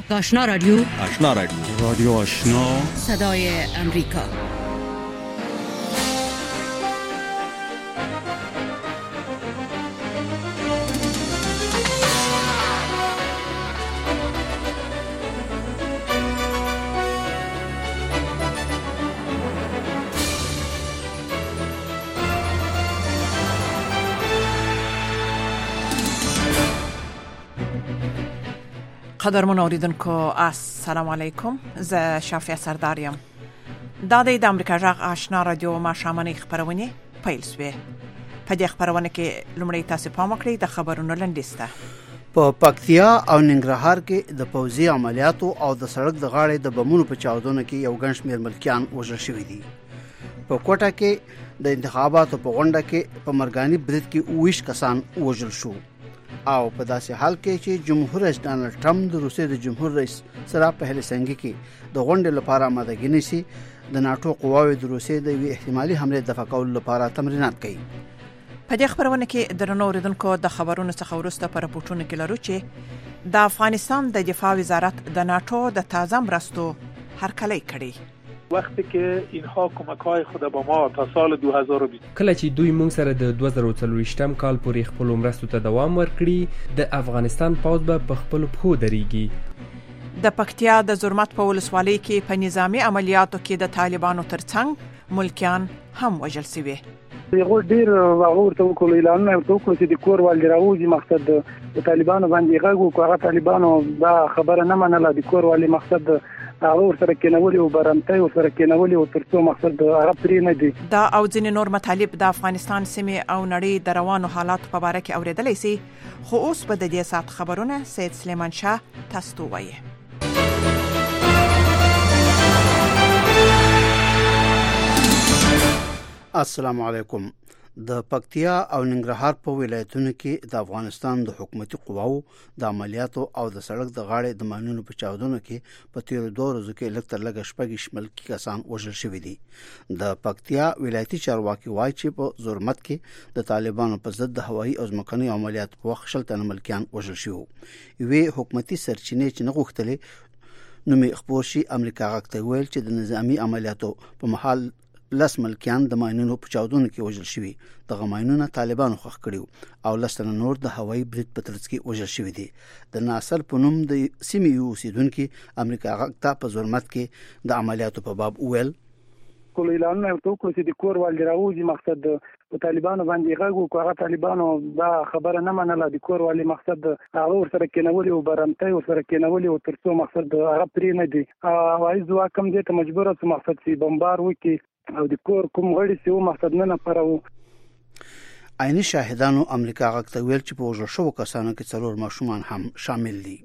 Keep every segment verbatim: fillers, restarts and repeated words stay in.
آشنا رادیو آشنا رادیو رادیو آشنا صدای امریکا. قدرمن اوریدونکو السلام علیکم. زه شافیه سرداریم. دا د امریکا جغ آشنا رادیو ما شامنې خبرونه پیل شوې. په دې خبرونه کې لومړی تاسو پام وکړئ د خبرونو لنډیسته. په پکتیا او ننګرهار کې د پوځي عملیاتو او د سړک د غاړې د بمونو په چاودنو کې یو ګڼ شمېر ملکیان وژل شوي دي. په کوټه کې د انتخاباتو په غونډه کې په مرګاني برید کې اوویشت کسان وژل شو. او په داسې حال کې چې جمهور رئیس ډانلډ ټرمپ د روسیې د جمهور رئیس سره په هلسنګي کې د غونډې لپاره آمادګي نیسي، د ناتو قواوې د روسیې د یوې احتمالي حملې دفع کولو لپاره تمرینات کوي. په دې خبرونه کې درنو اوریدونکو د خبرونو څخه وروسته په راپورټونو کې لرو چې د افغانستان د دفاع وزارت د ناتو د تازه مرستو هرکلی کړی. وقتی که اینها کمک‌های خود با ما تا سال دو هزار و بیست کله چې دوی موږ سره د دوه زره څلوېښتم کال پورې خپل مرستو ته دوام ورکړي، د افغانستان پوځ به په خپل پښو درېږي. د پکتیا د زرمت په ولسوالۍ کې په نظامی عملیاتو کې د طالبانو ترڅنګ ملکیان هم وژل شوي. یو ډیر ورته وکړل اعلان ورته وکړ چې د کور والي راوځي. مقصد د طالبانو باندې غږ وکړ. هغه طالبانو دا خبره نه منله. د کور والي مقصد هغه ورسره کېنولي او برمتۍ ورسره کېنولي او تر څو مقصد هغه پرې نه دي. دا او ځینې نور مطالب د افغانستان سیمې او نړۍ د روانو حالاتو په باره کې اورېدلی سي، خو اوس به د دې ساعت خبرونه سید سلیمان شاه تاسو ته ووایي. السلام علیکم. د پکتیا او ننګرهار په ولایتونو کې د افغانستان د حکومتي قواو د عملیاتو او د سړک د غاړې د ماینونو په چاودنو کې په تیرو دوه ورځو کې لږ تر لږه شپږ ملکي کسان وژل شوي دي. د پکتیا ولایتي چارواکي وایي چې په زرمت کې د طالبانو په ضد د هوایي او ځمکني عملیاتو په وخت شل تنه ملکیان وژل شوي. یوې حکومتي سرچینې چې نه غوښتلې نومې خپور شي امریکا غږ ته ویل چې د نظامي عملیاتو په مهال لس ملکیان د ماینونو په چاودنو کې وژل شوي. دغه ماینونه طالبانو خوښ کړي او لس تنه نور د هوایي برید په ترڅ کې وژل شوي دي. د ناصر په نوم د سیمې یو اوسیدونکي امریکا غږ ته په زرمت کې د عملیاتو په باب وویل. کله اعلان ورته وکړ چې د کور والي راوځي. مقصد په طالبانو باندې غږ وکړ. هغه طالبانو دا خبره نه منله. د کور والي مقصد هغه ورسره کېنولي او برمتۍ ورسره کېنولي او تر څو مقصد هغه پرې نه دي. هوایي ځواک هم دې ته مجبور شو مقصد چې بمبار وکړي او د کور کوم غړي چې و مقصد نه پرو. عیني شاهدانو امریکا غږ ته ویل چې په وژل شوو کسانو کې څلور ماشومان هم شامل دي.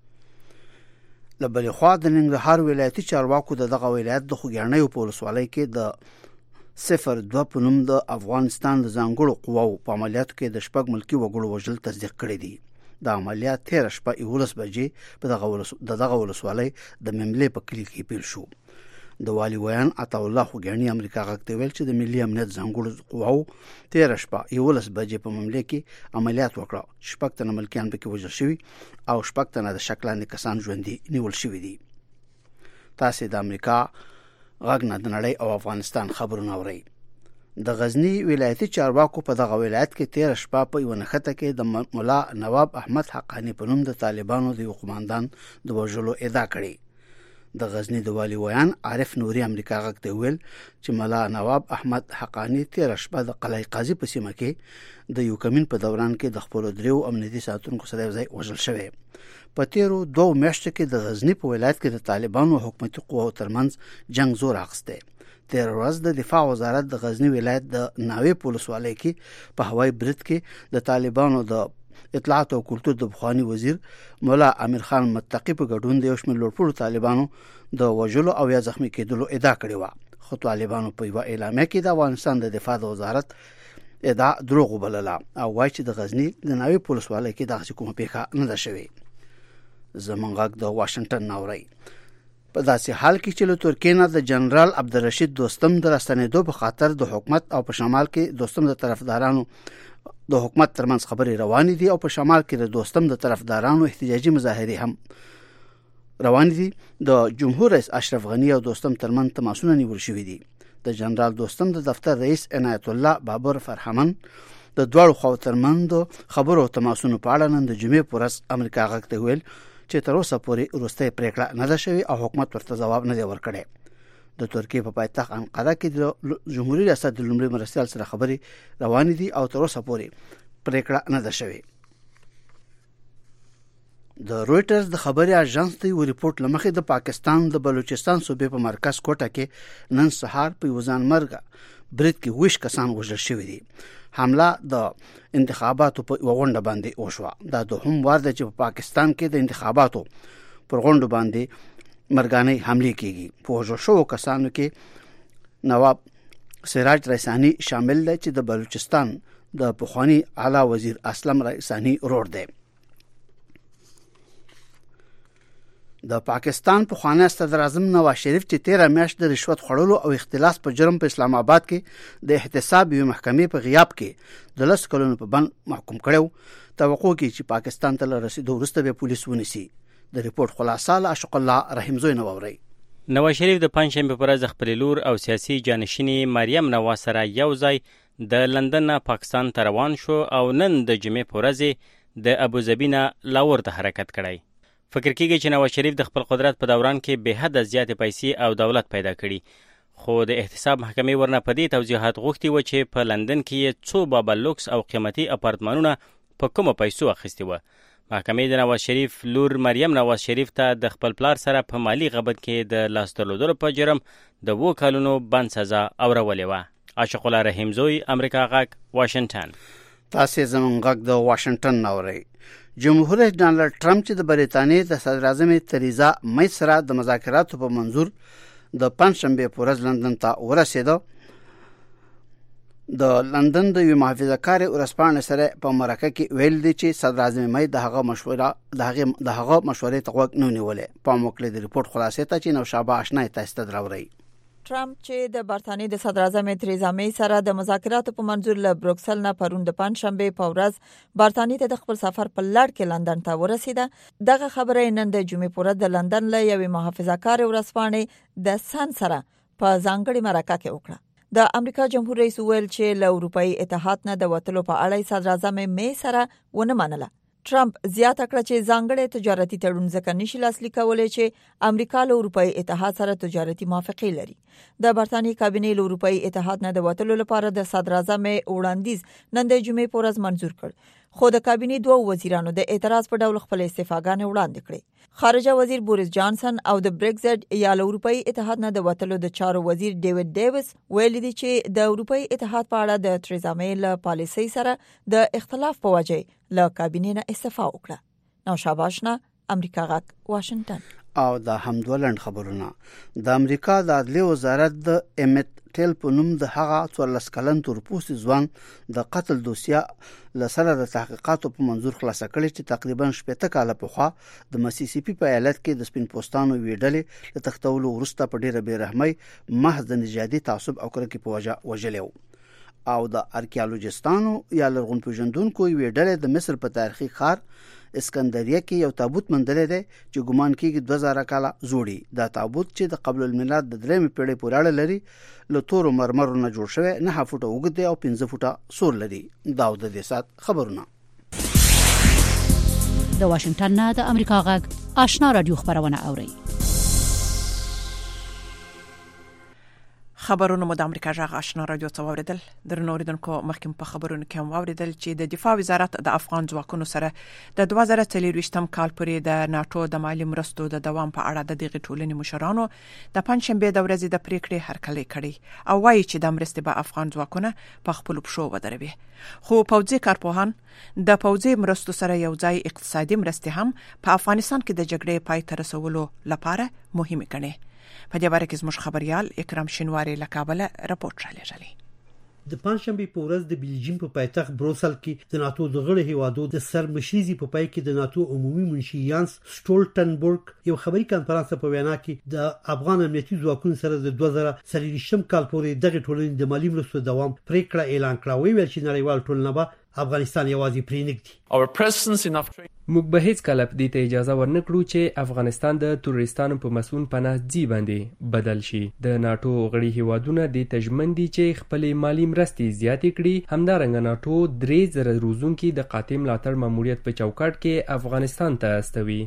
له بلې خوا د ننګرهار ولایتي چارواکو د دغه ولایت د خوږیاڼیو په ولسوالۍ کې د صفر دوه په نوم د افغانستان د ځانګړو قواو په عملیاتو کې د شپږ ملکي وګړو وژل تصدیق کړي دي. د عملیات تېره شپه یولس بجې په دغه دغه ولسوالۍ د مملې په کلي کې پیل شو. د والي ویان عطا الله خوږیاڼي امریکا غږ ته ویل چې د ملي امنیت ځانګړو قواو تېره شپه یولس بجې په مملې کې عملیات وکړه. شپږ تنه ملکیان پکې وژل شوي او شپږ تنه د شک لاندې کسان ژوندي نیول شوي دي. تاسې د امریکا غږ نه د نړۍ او افغانستان خبرونه اورئ. د غزنی ولایتي چارواکو په دغه ولایت کې تېره شپه په یوه نښته کې د ملا نواب احمد حقانی په نوم د طالبانو د یو قماندان د وژلو ادعا کړې. د غزنی د والي ویان عارف نوري امریکا غږ ته ویل چې ملا نواب احمد حقانی تېره شپه د قلعه قاضي په سیمه کې د یو کمین په دوران کې د خپلو دریو امنیتي ساتونکو سره یوځای وژل شوی. په تېرو دوه میاشتو کې د غزنی په ولایت کې د طالبانو حکومتي قواو ترمنځ جنگ زور اخیستی. تېره ورځ د دفاع وزارت د غزنی ولایت د ناوې په ولسوالۍ کې په هوایي برید کې د طالبانو د اطلاعات او کلتور د بخوانی وزیر مولا امیر خان متقی په ګډون د یو شمېر لوړپوړو طالبانو د وژلو او یا زخمي کېدلو ادعا کړې وه. خو طالبانو په یوه اعلامیه کې د افغانستان د دفاع د وزارت ادعا دروغ وبلله او وایي چې د غزني د ناوې په ولسوالۍ کې دغسې کومه پیښه نه ده شوې. زموږ غږ د واشنګټن نه اورئ. په داسې حال کې چې له ترکیې نه د جنرال عبدالرشید دوستم د راستنېدو په خاطر د حکومت او په شمال کې دوستم د طرفدارانو د حکومت ترمنځ خبرې روانې دي او په شمال کې د دوستم د طرفدارانو احتجاجي مظاهرې هم روان دي. د جمهور رئیس اشرف غنی او دوستم ترمن تماسونه نیول شوې دي. د جنرال دوستم د دفتر رئیس عنایت الله بابر فرحمن د دوړو خو ترمن خبرو تماسونو په اړه نن د جمعې پر ورځ امریکا غږ ته ویل چې تر اوسه پورې وروستۍ پریکړه نه ده شوې او حکومت ورته ځواب نه دی ورکړی. د ترکیې په پایتخت انقره کې د جمهوریت ریاست د لومړي مرستیال سره خبرې روانې دي او تر اوسه پورې پریکړه نه ده شوې. د رويټرز د خبري اژانس ته یو ریپورت لمخې د پاکستان د بلوچستان صوبې په مرکز کوټه کې نن سهار په وزن مرګ برید کې ویش کسان وژل شوي دي. حمله د انتخاباتو په وغونډه باندې وشوه. دا دوهم وار دی چې په پاکستان کې د انتخاباتو پر غونډو باندې مرګانې حمله کیږي. په وژل شوو کسانو کې نواب سراج رئیسانی شامل دی چې د بلوچستان د پخوانی اعلی وزیر اسلم رئیسانی ورور دی. د پاکستان پخوانی صدر اعظم نواز شریف چې تیره میاشت د رشوت خوړلو او اختلاس په جرم په اسلام آباد کې د احتساب یو محکمې په غیاب کې د لس کلونو په بند محکوم کړو. توقع کې چې پاکستان ته رسیدو وروسته به پولیس ونیسي. د ریپورت خلاصه له اشق الله رحیم زوی نووري. نواز شریف د پنځشنبه پر ورځ خپل لور او سیاسي جانشیني مریم نواز سره یو ځای د لندن پاکستان ته روان شو او نن د جمعې په ورځ د ابوظبي نه لاهور ته حرکت کړی. فکر کېږي چې نواز شریف د خپل قدرت په دوران کې به حد زیاتې پیسې او دولت پیدا کړي. خو د احتساب محکمې ورنه په دې توضیحات غوښتي و چې په لندن کې څو بابا لوکس او قیمتي اپارتمانونه په کومو پیسو اخیستي و. محکمې د نواز شریف لور مریم نواز شریف ته د خپل پلار سره په مالی غبط کې د لاس درلودلو په جرم د اووه کلونو بند سزا اورولې وه. عاشق الله رحیم زوی، امریکا غږ، واشنگټن. تاسې زموږ غږ د واشنگټن اورئ. جمهور رئیس ډانلډ ټرمپ چې د بریتانیې د صدر اعظم تریزا مې سره د مذاکراتو په منظور د پنځشنبه په ورځ لندن ته ورسېده. د لندن د یو محافظه‌کار ورسپانې سره په مرکه کې ویل دي چې صدر اعظم مې د هغه مشوره د هغه د هغه مشورې ته غوږ نه نیولې. په موکل د ریپورت خلاصې ته چې نو شابه آشنا تاسو ته دراوړي. ټرمپ چې د برتانیې د صدر اعظم تریزا مې سره د مذاکراتو په منظور له بروکسل نه پرون د پنځشنبه په ورځ برتانیې ته د خپل سفر په لړ کې لندن ته ورسېده. دغه خبره نن د جمعې په ورځ د لندن له یوې محافظه‌کار ورسپانې د سن سره په ځانګړي مرکه کې وکړه. د امریکا جمهور رئیس ویل چې له اروپאי اتحاد نه د وټلو په اړه صدر اعظم مې سره ونه منله. ټرمپ زیاته کړه چې ځانګړي تجارتي تړون ځکه نشي لاسلیک کولای چې امریکا له اروپאי اتحاد سره تجارتي موافقه لري. د برتانیې کابینې له اروپאי اتحاد نه د وټلو لپاره د صدر اعظم وړاندیز نن د جمعې په ورځ منظور کړ. خو د کابینې دوه وزیرانو د اعتراض په ډول خپل استعفاګانې وړاندې کړې. خارجه وزیر بوریس جانسن او د بریکزټ یا له اروپאי اتحاد نه د وټلو د چارو وزیر ډیوډ ډیویس ویل دي چې د اروپאי اتحاد په اړه د تریزا مې له پالیسۍ سره د اختلاف په وجه له کابینې نه استعفا وکړه. نو شاباشنا، امریکا غږ، واشنگټن. او د همدولند خبرونه. د امریکا د عدلیې وزارت د امیت ټیل په نوم د هغه څوارلس کلن تورپوستي ځوان د قتل دوسیه لسره د تحقیقاتو په منظور خلاصه کړې چې تقریبا شپږ کاله پخوا د مسیسیپي په ایالت کې د سپین پوستانو ویډلې د تختولو وروسته په ډیره بیرحمۍ محض د نژادي تعصب او کرکې په وجه وژلې. او د ارکیالوجستانو یا لرغون پیژندونکو ویډلې د مصر په تاریخي ښار اسکندریه کې یو تابوت موندل دی چې ګمان کېږي دوه زره کاله زوړی. دا تابوت چې د قبل الميلاد د درېمې پیړۍ پورې اړه لري له تورو مرمرو نه جوړ شوی، نه فوټه اوږد دی او پنځه فوټه سور لري. دا د دې سات خبرونه. د واشنگټن نه د امریکا غږ آشنا رادیو خبرونه اوري. خبرونه مو د امریکا غږ آشنا رادیو څخه اوریدل. درنو اوریدونکو، مخکې په خبرونو کې هم اوریدل چې د دفاع وزارت د افغان ځواکونو سره د دوه زره څلورویشتم کال پورې د ناتو د مالی مرستو د دوام په اړه د دغه ټولنې مشرانو د پنځشنبه د ورځې د پریکړې هرکلی کړي او وایي چې د مرستې به افغان ځواکونه په خپل پښو ودروي. خو پوځي کارپوهان د پوځي مرستو سره یو ځای اقتصادي مرستې هم په افغانستان کې د جګړې پای ته رسولو لپاره مهمه ګڼي. په دې باره کې زموږ خبريال اکرام شینواری له کابل راپورټ رالیږلی. د پنځشنبه په ورځ د بلجیم په پایتخت بروسل کې د ناتو د غړو هیوادو د سرمشريزي په پای کې د ناتو عمومي منشي یانس سټولټنبرګ یو خبري کانفرنس په وینا کې د افغان امنیتي ځواکونو سره د دوه زره څلورویشتم کال پورې دغه ټولنې د مالی مرستو دوام پریکړه اعلان کړه. ویل چې نړیوال ټولنه به افغانستان یوازې پرې نږدي. موږ به هیڅ کله په دې ته اجازه ورنکړو چې افغانستان د تروریستانو په مسؤل پناه ځای باندې بدل شي. د ناتو غړي هیوادونه د تجمن دي چې خپل مالی مرستې زیاتې کړي. همدارنګه ناتو درې زره روزونکي د قاطع ملاتړ ماموریت په چوکاټ کې افغانستان ته استوي.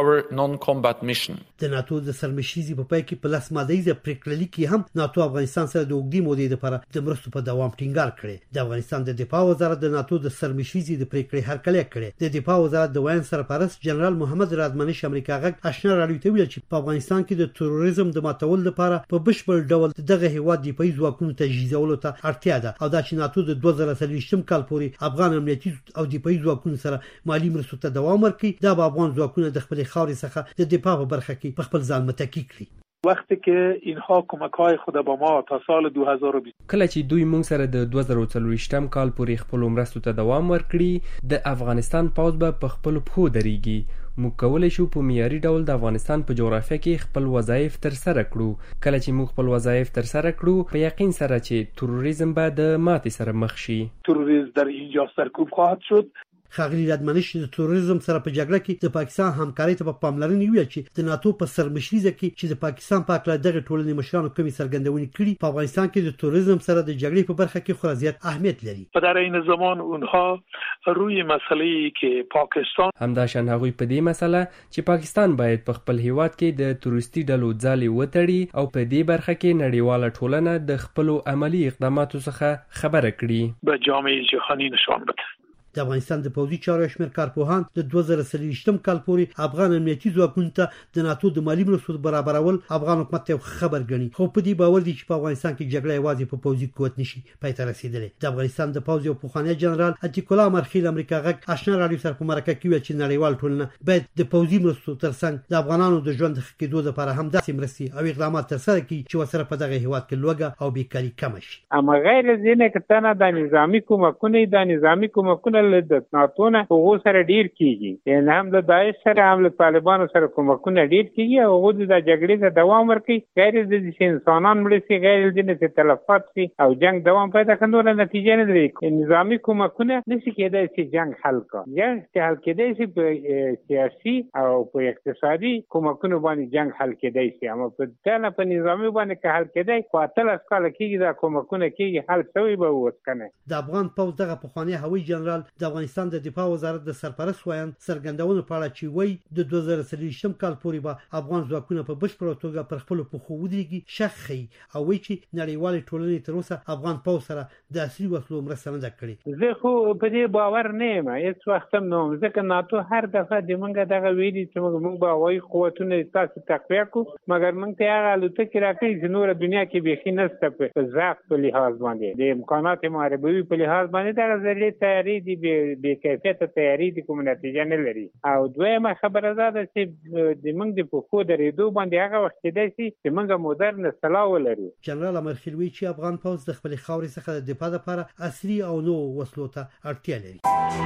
د ناتو د سرمشيزي په پای کې په لاس ماده پریکړه لیکي هم ناتو افغانستان سره د اوږدې مودې لپاره د مرستو په دوام ټینګار کړي. د افغانستان د دفاع وزارت د ناتو د سرمشيزي د پریکړې هرکلی کړي. د دفاع وزارت د سرپرست جنرال محمد رادمنش امریکا غږ آشنا راډیو ته ویل چې په افغانستان کې د تروریزم د ماتول لپاره په بشپړ ډول دغه هیواد د پیسو ځواکونو تجهیزولو ته اړتیا ده او دا چې ناتو د دوه زره څلوېښتم کال پورې افغان امنیتي او د پیسو ځواکونو سره مالی مرستو ته دوام ورکړي. دا به افغان ځواکونه د خپل خاورې څخه د دفاع په برخه کې په خپل ځان متکی کړي. وقتی که اینها کمک‌های خود با ما تا سال دو هزار و بیست کله چې دوی مونږ سره د دوه زره څلوېښتم کال پورې خپل مرستو ته دوام ورکړي د افغانستان پوځ به په خپل پښو درېږي. موږ کولای شو په معیاري ډول د افغانستان په جغرافیه کې خپل وظایف تر سره کړو. کله چې موږ خپل وظایف تر سره کړو په یقین سره چې تروریزم به د ماتې سره مخ شي. تروریسم در اینجا سرکوب خواهد شد. خاغلی رادمنش د تروریزم سره په جګړه کې د پاکستان همکارۍ ته په پاملرنه ویل چې د ناتو په سرمشریزه کې چې د پاکستان په اړه دغه ټولنې مشرانو کومي څرګندونې کړي په افغانستان کې د تروریزم سره د جګړې په برخه کې خورا زیات اهمیت لري. په در این زمان اونها روی مسئله‌ای که پاکستان همداشان هغوی په دې مسله چې پاکستان باید په خپل هیواد کې د تروریستي ډلو ځالې وتړي او په دې برخه کې نړیواله ټولنه د خپل عملی اقداماتو څخه خبره کړي به جامعه جهانی نشان بده. د افغانستان د پوځي چارو شمیر کارپوهان د دوه زره څلوېښتم کال پورې افغان امنیتي ځواکونو ته د ناتو د مالی مرستو برابرول افغان حکومت ته خبر غني. خو په دې باور دي چې په افغانستان کې جګړه یوازې په پوځي قوت نشي پای ته رسیدلې. د افغانستان د پوځ یو پوخانی جنرال اتیکولا مرخیل امریکا غږ آشنا راډیو سره په مرکه کې ویل چې نړیوال ټولنه باید د پوځي مرستو ترڅنګ د افغانانو د ژوند ښه کېدو لپاره هم داسې مرستې او اقدامات ترسره کړي چې ورسره په دغه هیواد کې لوږه او بیکاري کم شي. اما غیر ځینې کتنه د نظامی کومکونه د نظامی کومکونه له ناتو نه هغه سره ډیر کیږي. یعنی هم د داعش سره هم له طالبانو سره کومکونه ډیر کیږي او هغه د جګړې ته دوام ورکوي. غیر د دې انسانان مړ شي غیر د دې تلفات شي او جنگ دوام پیدا کړي نو نتیجه نه لري. نظامی کومکونه نشي کېدای چې جنگ حل کړي. جنگ چې حل کېدای شي په سیاسي او په اقتصادي کومکونه باندې جنگ حل کېدای شي اما په دغه په نظامی باندې که حل کېدای خو اتل اسکاله کېږي دا کومکونه کېږي حل شوی به وسکنه. د افغان پوځ دغه پخوانی هوایي جنرال د افغانستان د دفاع وزارت د سرپرست وایي څرګندونه په اړه چې وایي د دوه زره څلوېښتم کال پورې به افغان ځواکونه په بشپړه توګه پر خپل پښو ودرېږي. شخصي او وایي چې نړیوال ټولنې تر اوسه افغان پوځ سره د اصلي وسلو مرسته نه ده کړې. زه خو په دې باور نه یم هیڅ وخت هم نه وم ځکه ناتو هر دفعه د موږ دغه ویلي چې موږ به هوایي قوتونه تاسو تقویه کړو مګر موږ ته هغه الوتکې راکړي چې نوره دنیا کې بیخي نشته په ضعف په لحاظ باندې د امکانات محاربوي په لحاظ باندې دغه ذریعې تیاري دي بې کیفیته تیاري دي کوم نتیجه نه لري. او دویمه خبره دا ده چې د موږ د پښو درېدو باندې هغه وخت کېدای شي چې موږ مدرن سلاح ولرو. جنرال امرخیل وایي چې افغان پوځ د خپلې خاورې څخه د دفاع لپاره عصري او نوو وسلو ته اړتیا لري.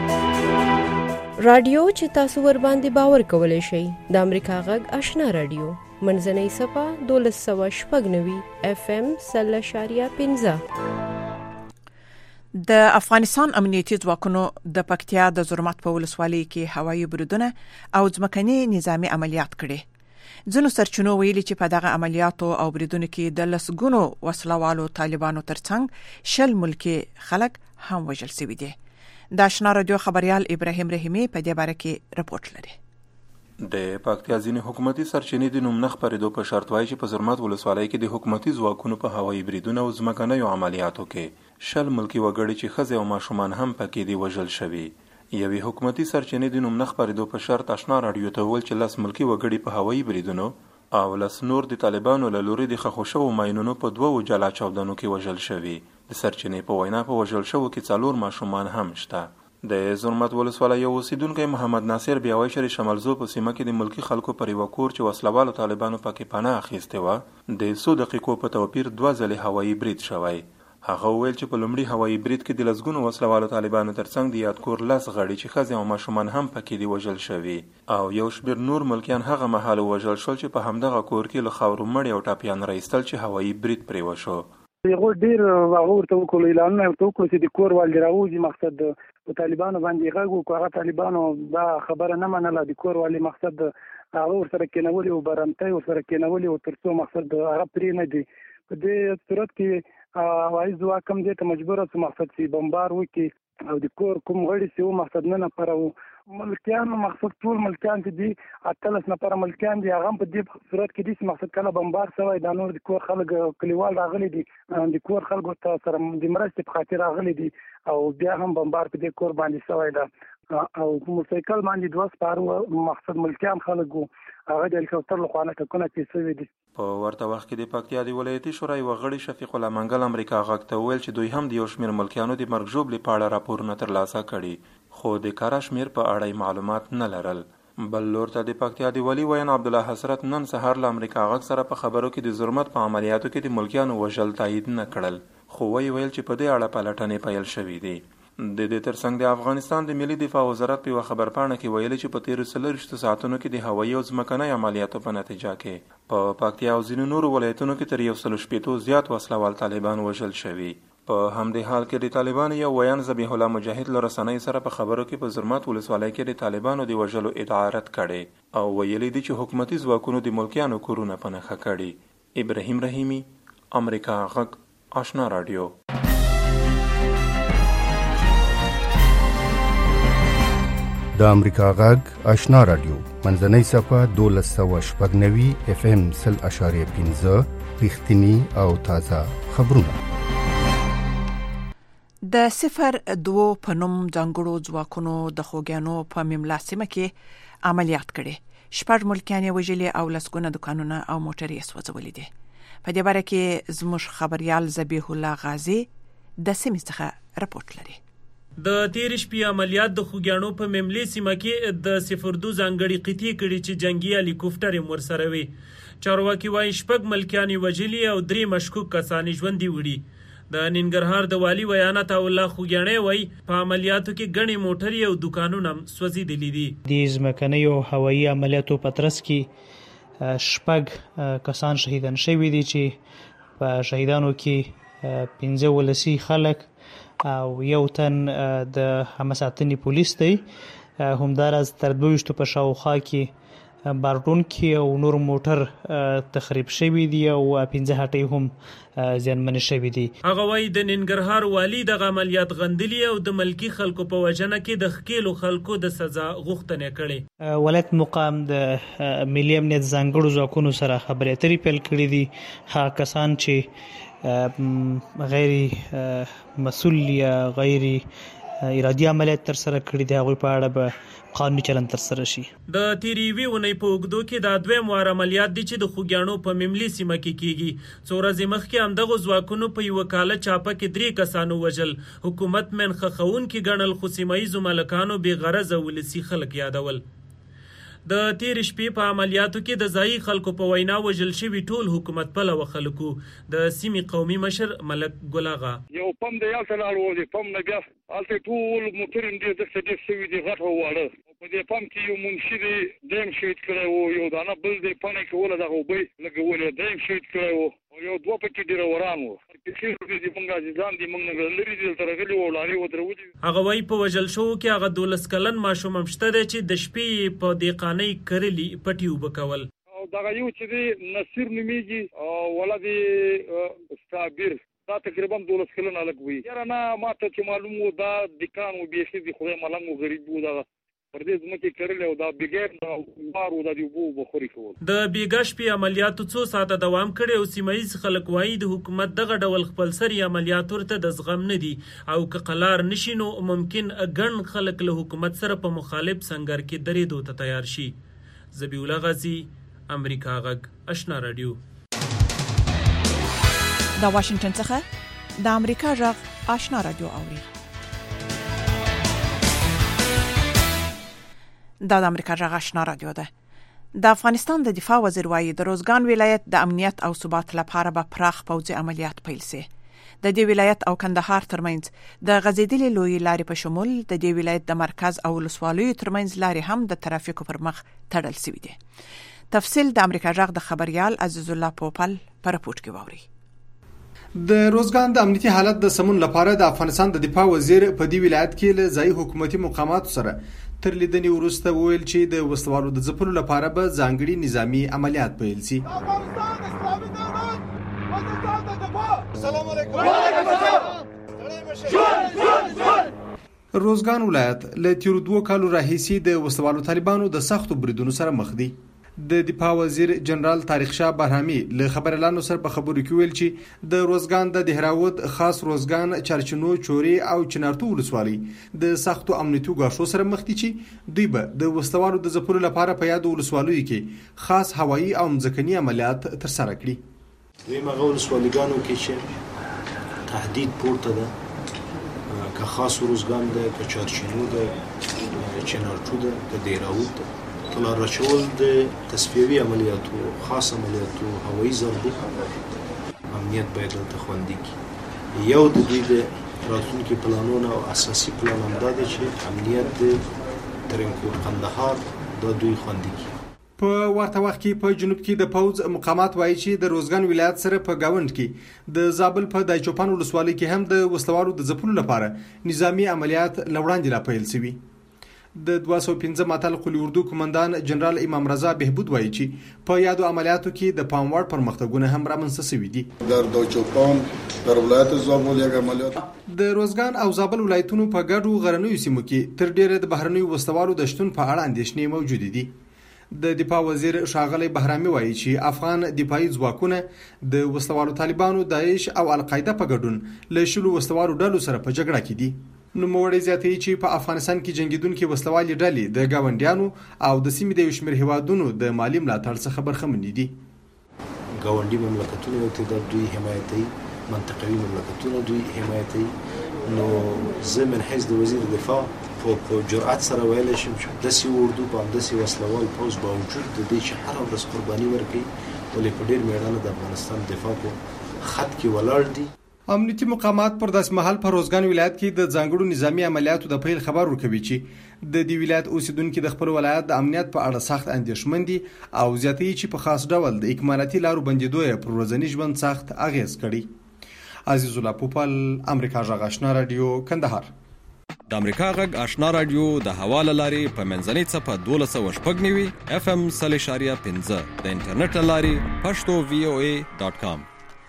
رادیو چې تاسو ور باندې باور کولای شئ د امریکا غږ آشنا رادیو منځنۍ صفه دولس سوه شپږ نوي اف ام سل اشاریه پنځه. د افغانستان امنیتي ځواکونو د پکتیا د زرمت په ولسوالۍ کې هوایي بریدونه او ځمکني نظامی عملیات کړي. ځینو سرچینو ویلي چې په دغه عملیاتو او بریدونو کې د لسګونو وسلوالو طالبانو ترڅنګ شل ملکي خلک هم وژل شوي دي. د آشنا رادیو خبريال ابراهیم رحیمی په دې باره کې رپورټ لري. د پکتیا ځینې حکومتي سرچینې د نوم نه خپرېدو په شرط وایي چې په زرمت ولسوالۍ کې د حکومتي ځواکونو په هوایي بریدونو او ځمکنیو عملیاتو کې شل ملکي وګړي چې ښځې او ماشومان هم پکې دي وژل شوي. یوې حکومتي سرچینې د نوم نه خپرېدو په شرط آشنا راډیو ته وویل چې لس ملکي وګړي په هوایي بریدونو او لس نور د طالبانو له لوري د ښخو شوو ماینونو په دوو جلا چاودنو کې وژل شوي. د سرچینې په وینا په وژل شوو کې څلور ماشومان هم شته. د زرمت ولسوالۍ یو اوسیدونکی محمد ناصر بیا وایي چې شمالزو په سیمه کې د ملکي خلکو پر یوه کور چې وسلوالو طالبانو پکې پناه اخیستې وه د څو دقیقو په توپیر دوه ځلې هوایي برید شوی. هغه وویل چې په لومړي هوایي برید کې د لسګونو وسلوالو طالبانو ترڅنګ د یاد کور لس غړي چې ښځې او ماشومان هم پکې دي وژل شوي او یو شمېر نور ملکیان هغه مهال وژل شول چې په همدغه کور کې له خاورو مړي او ټاپیان راایستل چې هوایي برید پرې وشو. هغه ډیر هغه ورته وکړل اعلانونه ورته وکړل چې د کور والي راوځي مقصد په طالبانو باندې غږ وکړ هغه طالبانو دا خبره نه منله د کور والی مقصد هغه ورسره کېنولي او برمتۍ ورسره کېنولي او تر څو مقصد هغه پرې نه دی په دې صورت کې هوایي ځواک هم دې ته مجبوره شو مقصد چې بمبار وکړي او د کور کوم غړي چې و مقصد نه نفره و ملکیان مقصد ټول ملکیان چې دي اتلس نفره ملکیان دي هغه په دې صورت کې دې مقصد کله بمبار شوی دا نور د کور خلک کلیوال راغلي دي د کور خلکو ته سره د مرستې په خاطر راغلي دي او بیا هم بمبار په دې کور باندې شوی ده او موټرسایکل باندې دوه سپاره مقصد ملکیان خلک وو هغه د هلیکاپټر له خوا نه ټکونه تېر شوي دي. په ورته وخت کې د پکتیا د ولایتي شورا یوه غړي شفیق الله منګل امریکا غږ ته وویل چې دوی هم د یو شمېر ملکیانو د مرګ ژوبلې په اړه راپورونه ترلاسه کړي خو د کره شمېر په اړه معلومات نه لرل. بل لور ته د پکتیا د ولي وین عبدالله حسرت نن سهار له امریکا غږ سره په خبرو کې د ظلمت په عملیاتو کې د ملکیانو وژل تایید نه کړل خو وی ویل چې په دې اړه پلټنې پیل شوې دي. د دې ترڅنګ د افغانستان د ملي دفاع وزارت په خبرپاڼه کې ویلي چې په تیرو څلوېښتو ساعتونو کې د هوایي او ځمکنۍ عملیاتو په نتیجه کې په پکتیا او ځینو نورو ولایتونو کې تر یو سل شپېتو زیات وسله وال طالبان وژل شوي. په همدې حال کې د طالبانو یو ویان ذبیح الله مجاهد له رسنیو سره په خبرو کې په زرمت ولسوالۍ کې د طالبانو د وژلو ادعا رد کړې او ویلي دي چې حکومتي ځواکونو د ملکیانو کورونه په نښه کړي. ابراهیم رحیمي، امریکا غږ، آشنا رادیو. د امریکا غږ آشنا رادیو منځنۍ صفحه دولس سوه شپږ نوي اف ام سل اشاریه پنځه رښتینی او تازه خبرونه. د صفر دوو په نوم ځانګړو ځواکونو د خوږیانو په میملا سیمه کې عملیات کړي. شپږ ملکیان یې وژلي او لسګونه دکانونه او موټرې یې سوځولي دي. په دې باره کې زموږ خبریال ذبیح الله غازي د سیمې څخه راپورټ لري. د تیر شپې عملیات د خوږیانو په میملې سیمه کې د صفر دو ځانګړي قطعې کړي چې جنگي هلیکوپټر یې ورسره وي. چارواکي وایي شپږ ملکیان یې وژلي او درې مشکوک کسان یې ژوندي وړي. د ننګرهار د والي ویانت الله خوږیاڼی وایي په عملیاتو کې ګڼې موټرې او دوکانونه هم سوځېدلي دي. د ځمکنیو هوایي عملیاتو په ترڅ کې شپږ کسان شهیدان شوي دي چې په شهیدانو کې پنځه ولسي خلک او یو تن د همساتنې پولیس دی. همداراز تر دوه ویشتو په شاوخوا کې بارډونکي او نور موټر تخریب شوي دي او پنځه هټۍ هم زیانمنې شوي دي. هغه وایي د ننګرهار والي دغه عملیات غندلي او د ملکي خلکو په وژنه کې د ښکېلو خلکو د سزا غوښتنه کړې. ولایت مقام د ملي امنیت ځانګړو ځواکونو سره خبرې اترې پیل کړې دي. هغه کسان چې غیر مسؤل یا غیر ارادي عملیات تر سره کړي دي هغوی په اړه به قانوني چلند تر سره شي. د تیرې یوې اونۍ په اوږدو کې دا دویم وار عملیات دي چې د خوږیانو په میملې سیمه کې کیږي. څو ورځې مخکې همدغو ځواکونو په یوه کاله چاپه کې درې کسانو وژل. حکومت منخه کوونکي ګڼل خو سیمه ییزو ملکانو بې غرضه ولسي خلک یادول. د تیر شپې په عملیاتو کې د ځایي خلکو په وینا وژل شوي ټول حکومت پلوه خلکو. د سیمې قومي مشر ملک ګل اغا یو پم د یال ته لاړ و د پم نه بیا هلته ټول موټرې ډېر دسته ډېر شوي دي غټ او واړه. په دې پم کې یو منشي دی دیم شهید کړی و، یو دانه بل دی پنه کوله دغه اوبه لګولې دیم شهید کړی و او یو دوه پکې ډېرواران وو. هغه وایي په وژل شوو کې هغه دولس کلن ماشوم هم شته دی چې د شپې په دېقانۍ کرلي پټي اوبه کول. دغه یو چې دی نصیر نومیږي ولا د صابر دا تقریبا دولس کلن هلک وي. یاره نه ما ته چې معلوم و دا دکان و بیخي د خدای ملنګ و غریب و دغه پر دې ځمکې کرلې او دا بېګیر بار و دا د اوبو بخوري کول. د بېګا شپې عملیاتو څو ساعته دوام کړی او سیمه ییز خلک وایي د حکومت دغه ډول خپلسري عملیات ورته د زغم نه دي او که قلار نشي نو ممکن ګڼ خلک له حکومت سره په مخالف سنګر کې درېدو ته تیار شي. ذبیح الله غازي، امریکا غږ، آشنا رادیو. د واشنگټن څخه د امریکا غږ آشنا رادیو اوري. دا د امریکا غږ آشنا رادیو ده. د افغانستان د دفاع وزیر وایي د روزګان ولایت د امنیت او ثبات لپاره به پراخ پوځي عملیات پیل شي. د دې ولایت او کندهار ترمنځ د غځېدلې لوی لارې په شمول د دې ولایت د مرکز او ولسوالیو ترمنځ لارې هم د ترافیکو پر مخ تړل شوې دي. تفصیل د امریکا غږ د خبريال عزیز الله پوپل په راپورټ کې ووري. د روزګان د امنیتي حالت د سمون لپاره د افغانستان د دفاع وزیر په دې ولایت کې له ځایي حکومتي مقاماتو سره تر لیدنې وروسته وویل چې د وسلوالو د ځپلو لپاره به ځانګړي نظامی عملیات پیل شي. روزګان ولایت له تیرو دوه کالو راهیسې د وسلوالو طالبانو د سختو بریدونو سره مخ دی. د دفاع وزیر جنرال طارق شاه برهامي له خبريالانو سره په خبرو کې ویل چې د روزګان د دهراود خاص روزګان چرچنو چوري او چنارتو ولسوالۍ د سختو امنیتي ګواښو سره مخ دي چې دوی به د وسلوالو د ځپلو لپاره په یاد ولسوالیو کې خاص هوایي او ځمکني عملیات ترسره کړي. دوی مغول ولسوالیګانو کې چې تهدید پورته ده که خاص روزګان ده که چرچنو ده چنارتو ده که دهراود ده طلع رچول د تصفیوي عملیاتو خاص عملیاتو هوایي ضربو امنیت باید دلته خوندي کړي. یو د دوی د راتلونکي پلانونه او اساسي پلان هم دا دی چې امنیت د ترنکوټ قندهار دا دوی خوندي کړي. په ورته وخت کې په جنوب کې د پوز مقامات وایي چې د روزګان ولایت سره په گاوند کې د زابل په دایچوپان ولسوالۍ کې هم د وسلوالو د ځپلو لپاره نظامی عملیات لوړاندې لا پیل شوي. د دوه سوه پنځه اتل قلی اردو کمانډان جنرال امام رضا بهبود وایي چې په یادو عملیاتو کې د پاموړ پرمختګونه هم رامنځته شوي دي. در دایچوپان در ولایت زابل یک عملیات د روزګان او زابل ولایتونو په ګډو غرنیو سیمو کې تر ډیره د بهرنیو وسلوالو د شتون په اړه اندېښنې موجود دي. د دفاع وزیر شاغلی بهرامي وایي چې افغان دفاعي ځواکونه د وسلوالو طالبانو داعش او القاعده په ګډون له شلو وسلوالو ډلو سره په جګړه کې دي. نوموړی زیاتوي چې په افغانستان کې جنگیدونکي وسلوالي ډلې د ګاونډیانو او د سیمې د یو شمېر هیوادونو د مالي ملاتړ څخه برخمنې دي. ګاونډي مملکتونه یو تعداد دوی حمایتي منطقوي مملکتونه دوی حمایتي. نو زه من حیث د وزیر دفاع په جرأت سره ویلی شم چې داسې اردو په همداسې وسلوال پوځ باوجود د دې چې هره ورځ قرباني ورکوي ولې په ډېر مېړانه د افغانستان دفاع په خط کې ولاړ دي. امنیتي مقامات پر داس محل په روزګان ولایت کې د ځانګړو نظامی عملیاتو د پیل خبر ورکوي چې د دې ولایت اوسیدونکو د خپل ولایت د امنیت په اړه سخت اندېښمن دي او زیاتوي چې په خاص ډول د اکمالاتي لارو بندیدو یې پر ورځني ژوند سخت اغیز کړي. عزیز الله پوپل، امریکا غږ آشنا رادیو، کندهار. د امریکا غږ آشنا رادیو د حواله لاري په منځنۍ صفه دولس سوه شپږ نوي اف ام صلی اشاریه پنځه د انټرنیټ لاري پښتو وی او ای ډاټ کام.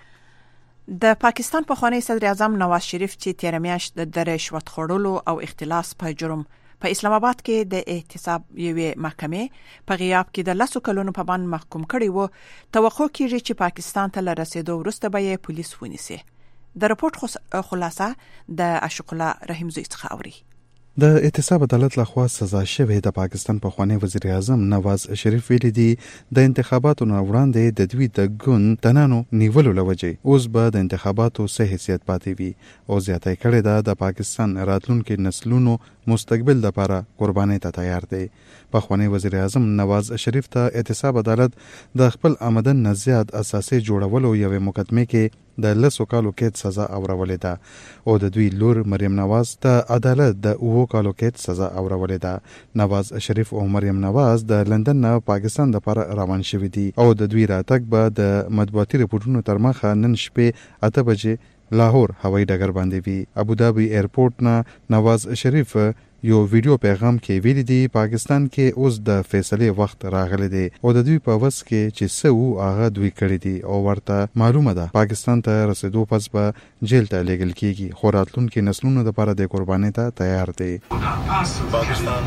د پاکستان پخوانی صدر اعظم نواز شریف چې تیر میاشت د رشوت خوړلو او اختلاس په جرم په اسلام آباد کې د احتساب یوې محکمې په غیاب کې د لسو کلونو په باندې محکوم کړي وو، توقع کیږي چې پاکستان ته رسیدو وروسته به یې پولیس ونیسي. د رپورت خلاصه د عاشق الله رحیم زوی څخه اوري. د احتساب عدالت لخوا سزا شوی د پاکستان پخوانی وزیر اعظم نواز شریف ویلي دي د انتخاباتو نه وړاندې د دوی د ګوند تنانو نیولو لوجې اوس به د انتخاباتو صحیح حیثیت پاتې وي او زیاته کړي ده د پاکستان راتلونکي نسلونو مستقبل لپاره قرباني ته تیار دی. پخوانی وزیر اعظم نواز شریف ته احتساب عدالت د خپل آمدن نه زیات اساسي جوړولو یوې مقدمه کې د لسو کالو قید سزا اورولې ده او د دوی لور مریم نواز ته عدالت د اوو کالو قید سزا اورولې ده. نواز شریف او مریم نواز د لندن نه پاکستان لپاره روان شوي دي او د دوی راتګ به د مطبوعاتي رپورټونو تر مخه نن شپې اته بجې لاهور هوایي ډګر باندې وي. ابوظبي ایرپورټ نه نواز شریف یو ویډیو پیغام کې ویلي دي پاکستان کې اوس د فیصلې وخت راغلی دی او د دوی په وس کې چې څه وو هغه دوی کړی دي او ورته معلومه ده پاکستان ته رسیدو پس به جیل ته لیږل کیږي خو راتلونکي نسلونو لپاره د قربانۍ ته تیار دی. پاکستان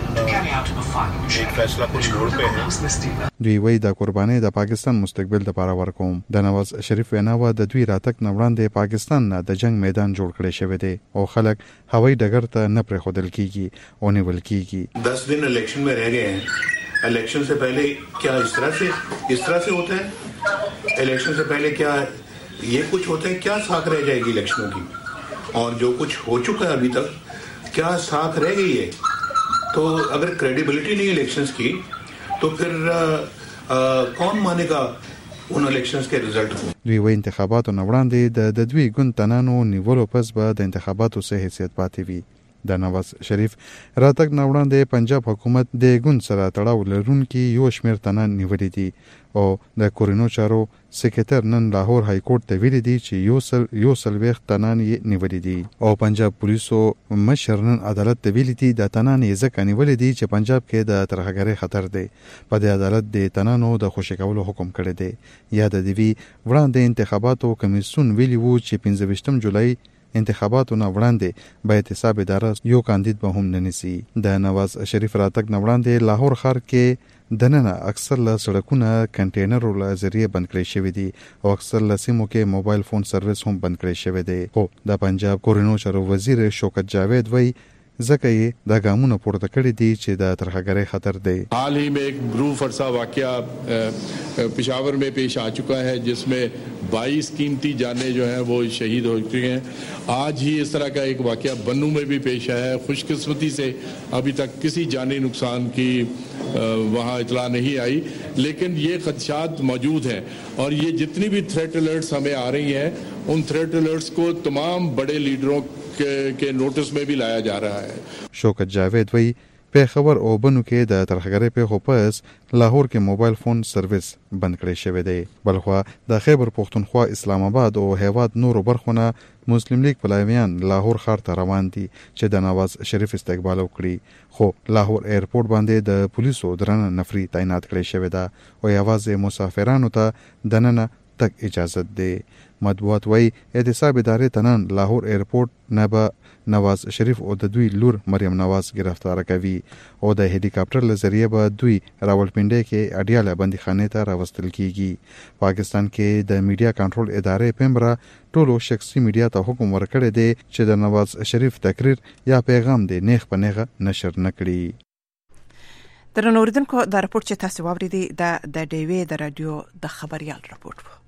ایک فیصله کچھ موڑ پہ ہے. دوی وایي د قربانۍ د پاکستان مستقبل لپاره ورکوم. د نواز شریف ویناوه د دوی راتګ نه وړاندې پاکستان نه د جنگ میدان جوړ کړی شوی دی او خلک هوایي ډګر ته نه پرېښودل کیږي او نیول کیږي. دس دن الیکشن میں رہ گئے ہیں. الیکشن سے پہلے کیا اس طرح سے اس طرح سے ہوتا ہے؟ الیکشن سے پہلے کیا یہ کچھ ہوتا ہے؟ کیا ساکھ رہ جائے گی الیکشنوں کی؟ اور جو کچھ ہو چکا ہے ابھی تک کیا ساکھ رہ گئی ہے؟ تو اگر کریڈیبلٹی نہیں الیکشنز کی تو پھر کون مانے گا اون الیکشنز کے رزلٹ کو؟ دوی وایي انتخاباتو نه وړاندې د دوی ګوند تنانو نیولو پس به د انتخاباتو صحیح حیثیت پاتې وي. د نواز شریف راتګ نه وړاندې پنجاب حکومت د ګوند سره تړاو لرونکي یو شمېر تنان نیولي دي او د کورینو چارو سکرټر نن لاهور های کورټ ته ویلي دي چې یو سل یو سلويخت تنان یې نیولي دي او پنجاب پولیسو مشر نن عدالت ته ویلي دي د تنان یې ځکه نیولي دي چې پنجاب کې د ترهګرۍ خطر دی. په دې عدالت د تنانو د خوشي کولو حکم کړی دی. یا د دوی وړاندې انتخاباتو کمیسیون ویلي وو چې پنځه ویشتم جولای انتخاباتو نه وړاندې به احتساب اداره یو کاندید به هم ننسي. د نواز شریف راتګ نه وړاندې لاهور ښار کې دننه اکثر له سړکونه کنټینرو له ذریعه بند کړی شوی دي او اکثر له سیمو کې موبایل فون سرویس هم بند کړی شوی دی. خو د پنجاب کورینو چارو وزیر شوکت جاوید وایي ځکه یې دا ګامونه پورته کړي دي چې د ترهګرۍ خطر دی. حال ही में एक ब्रू फरसा वाकया पेशावर में पेश आ चुका है जिसमें बाईस कीमती जानें जो हैं वो शहीद हो चुके हैं. आज ही इस तरह का एक वाकया बन्नू में भी पेश आया है. खुशकिस्मती से अभी तक किसी जानी नुकसान की वहाँ इतला नहीं आई, लेकिन ये खदशात मौजूद हैं और ये जितनी भी थ्रेट अलर्ट्स हमें आ रही हैं उन थ्रेट अलर्ट्स को तमाम बड़े लीडरों के, के नोटिस में भी लाया जा रहा है. शौकत जावेद वही पेखवर او بنو کې د ترهګرۍ په خپس لاهور کې موبایل فون سرویس بند کړی شوی دی. بلخوا د خیبر پختونخوا اسلام آباد او هیواد نورو برخونه مسلم لیگ پلویان لاهور ښار ته روان دي چې د نواز شریف استقبال وکړي. خو لاهور ایرپورټ باندې د پولیسو درنه نفری تعینات کړی شوی ده او یوازې مسافرانو ته دننه تک اجازه ده. مطبوعات وای احتساب ادارې تنن لاهور ایرپورټ نه به نواز شریف او د دوی لور مریم نواز گرفتار کوي او د هلی کاپټر له ذریعہ به دوی راولپنډي کې اډیاله بندیخانه ته راوستل کیږي. پاکستان کې د میډیا کنټرول ادارې پیمبرا ټولو شخصي میډیا ته حکم ورکړی دی چې د نواز شریف تقریر یا پیغام دی نیغ په نیغه نشر نکړي. در نوردونکو د راپور چې تاسو واوریدي د د ډیوی د رادیو د خبريال راپور وو.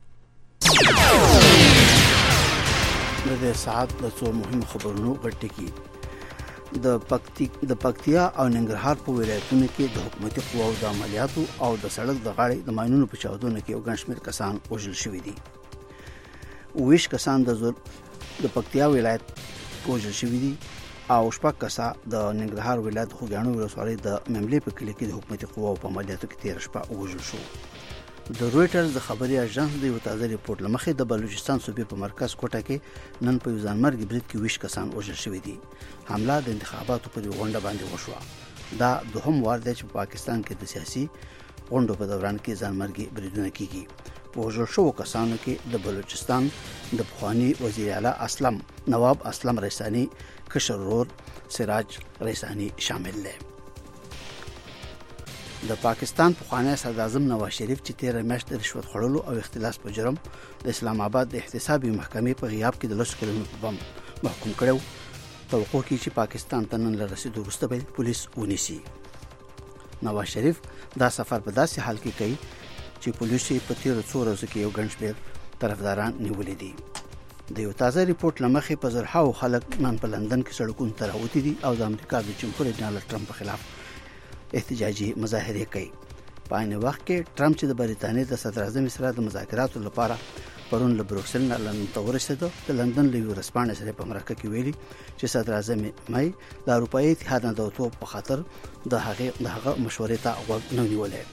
د دې ساعت د څو مهمو خبرونو غټکی د پکتیک د پکتیا او ننګرهار په ولایتونو کې د حکومتي قواو د عملیاتو او د سړک د غاړې د ماینونو په چاودنو کې یو ګڼ شمېر کسان وژل شوي دي. اوویشت کسان د زور د پکتیا ولایت وژل شوي دي او شپږ کسان د ننګرهار ولایت خوږیاڼو ولسوالۍ د مملې په کلي کې د حکومتي قواو په عملیاتو کې تیر شپه وژل شو. د رويټرز د خبري اژانس د یو تازه ریپورت لمخې د بلوچستان صوبې په مرکز کوټه کې نن په یو ځانمرګي برید کې ویش کسان وژل شوي دي. حمله د انتخاباتو پر غونډه باندې وشوه. دا دوهم وار دی چې په پاکستان کې د سیاسي غونډو په دوران کې ځانمرګي بریدونه کیږي. په وژل شوو کسانو کې د بلوچستان د پخوانی وزیر اعلی اسلم نواب اسلم رئیسانی کشر ورور سراج رئیسانی شامل دی. د پاکستان پخوانی صدر اعظم نواز شریف چې تیر میاشت د رشوت خوړلو او اختلاس په جرم د اسلام آباد د احتسابي محکمې په غیاب کې د لس کلونو په بم محکوم کړو. توقع کې چې پاکستان ته نن رسیدو وروسته به پولیس ونیسي. نواز شریف دا سفر په داسې حال کې کوي چې پولیس په تیر څو ورځو کې یو ګڼ شمېر طرفداران نیولي دي. د یو تازه ریپورت لمخې په زرهاو خلک نن په لندن کې سړکونو ته راوتي دي او د امریکا د جمهور رئیس ډانلډ ټرمپ په خلاف احتجاجي مظاهره کوي. په عین وخت کې ټرمپ چې د بریټانیې د صدر اعظم سره د مذاکراتو لپاره پرون له بروکسل نه لندن ته ورسېد. د لندن له یو رسپانې سره په مرکه کې ویلي چې صدر اعظم مې د اروپאי اتحاد نه د وټو په خاطر د هغه د هغه مشورې ته غوږ نه نیولې.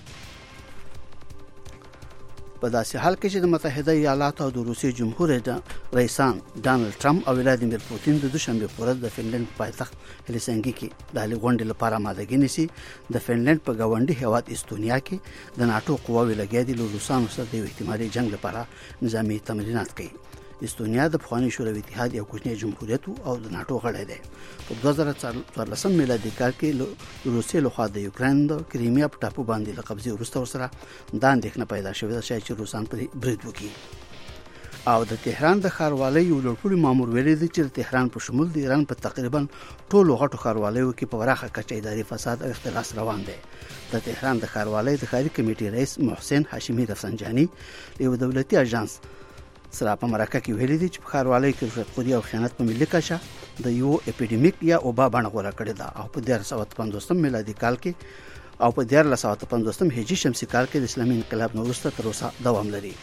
په داسې حال کې چې د متحده ایالاتو او د روسیې جمهور رئیسان ډانلډ ټرمپ او ولادیمیر پوتین د دوشنبه په ورځ د فنلند پایتخت هلسنګي کې د غونډې لپاره آمادګي نیسي. د فنلند په گاونډي هیواد استونیا کې د ناتو قواوې لګیا دي له روسانو سره د احتمالي جنگ لپاره نظامی تمرینات کوي. استونیا د پخوانی شوروي اتحاد یو کوچنی جمهوریت او د ناتو غړی دی. په دوه زره څوارلسم میلادي کال کې روسیې لخوا د یوکرين د کریمیا په ټاپو باندې له قبضې وروسته ورسره دا اندېښنه پیدا شوې ده چې روسان پرې برید وکړي. او د تهران د ښاروالۍ یو لوړپوړي مامور ویلي دی چې د تهران په شمول د ایران په تقریبا ټولو غټو ښاروالۍ کې په ورخه کچه اداري فساد او اختلاس روان دی. د تهران د ښاروالۍ د ښاري کمیټې رئیس محسن هاشمي رفسنجاني یو دولتي اژانس سره په مرکه کې ویلي دي چې په ښاروالۍ کې رشوتخوري او خیانت په ملي کچه د یو اپیډیمیک یا وبا بڼه غوره کړې ده او په دیارلس سوه پنځوسم میلادي کال کې او په دیارلس سوه پنځوسم هجري شمسي کال کې د اسلامي انقلاب نه وروسته تر اوسه دوام لري.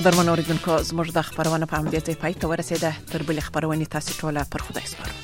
قدرمن اوریدونکو زموږ د خبرونه په همدې ځای پای ته ورسیده. تر بلې خبرونه تاسو ټول پر خدای سپارو.